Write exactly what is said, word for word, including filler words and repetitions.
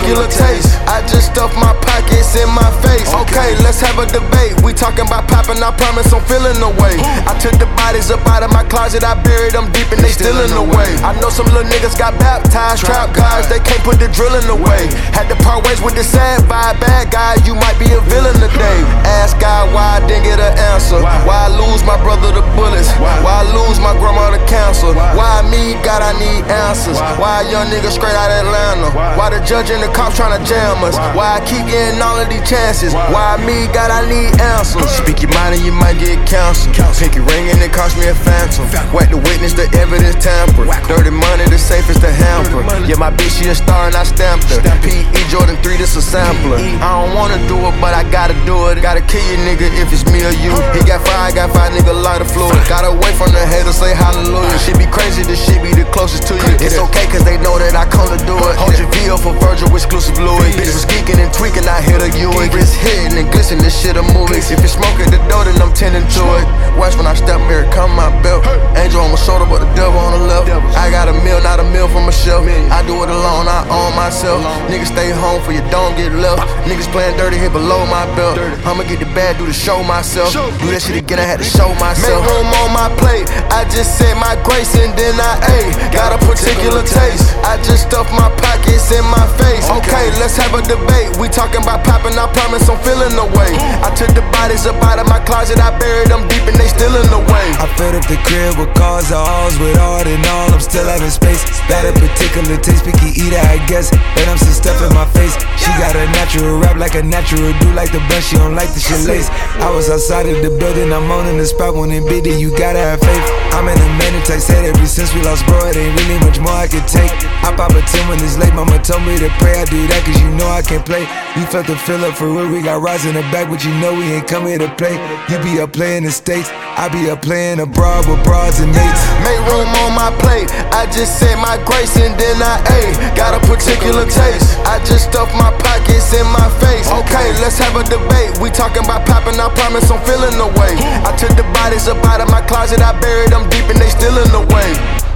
particular taste. I just stuffed my pockets in my face. Okay, let's have a debate. We talking about popping, I promise I'm feeling the way. I took the bodies up out of my closet, I buried them deep and they still in the way. I know some little niggas got baptized, trap guys, they can't put the drilling away. Had to part ways with the sad vibe, bad guy, you might be a villain today. Ask God why I didn't get an answer. Why I lose my brother to bullets? Why I lose my grandma to cancer? Why me, God, I need answers. Why a young nigga straight out Atlanta? Why the judge and the cops tryna jam us? Why I keep getting all of these chances? Why me, God, I need answers. Speak your mind and you might get canceled. Pinky ring and it cost me a phantom. Whack the witness, the evidence tamper. Dirty money, the safest to hamper. Yeah, my bitch, she a star and I stamped her. P E Jordan three, this a sampler. I don't wanna do it, but I gotta do it. Gotta kill you, nigga, if it's me or you. He got five, got five, nigga, lighter fluid. Gotta wait from the haters, say hallelujah. Shit be crazy, this shit be the closest to you. It's okay, cause they know that I come to do it. Hold your V up for Virgil, exclusive Louis. Bitch was geeking and tweaking, I hit a Ewing. Wrist hitting and glisten, this shit a movie. If it's smoke at the door, then I'm tending to it. Watch when I step here, come my belt. Angel on my shoulder, but the devil on the left. I got a meal, not a meal from a shelf. I do it alone, I own myself. Niggas stay home for you don't get left. Niggas playing dirty here below my belt. I'ma get the bad, do the show myself. Do that shit again, I had to show myself. Make room on my plate, I just said my grace and then I ate. Got a particular taste, I just stuffed my pockets in my face. Okay, let's have a debate. We talking about popping, I promise I'm feeling the way. I took the bodies up out of my closet, I buried them deep and they still in the way. I filled up the crib with cars, the halls with art and all. I'm still having space. Got a particular taste, picky eater, I guess. But I'm some stuff in my face. She got a natural rap like a natural do like the blunt, she don't like the shit lace. I was outside of the building, I'm on in the spot when it big, then you gotta have faith. I'm in a mandatory said ever since we lost bro, it ain't really much more I can take. I pop a ten when it's late, mama told me to pray. I do that cause you know I can play. You felt the fill up for real, we got rides in the back, but you know we ain't come here to play. You be up playing the States, I be up playing abroad with broads and mates. Make room on my plate, I just said my grace and then I ate. Got a particular taste, I just stuffed my pockets in my face. Okay, let's have a debate. We talking about popping, I promise I'm feeling the way. I took the bodies up out of my closet, I buried them deep and they still in the way.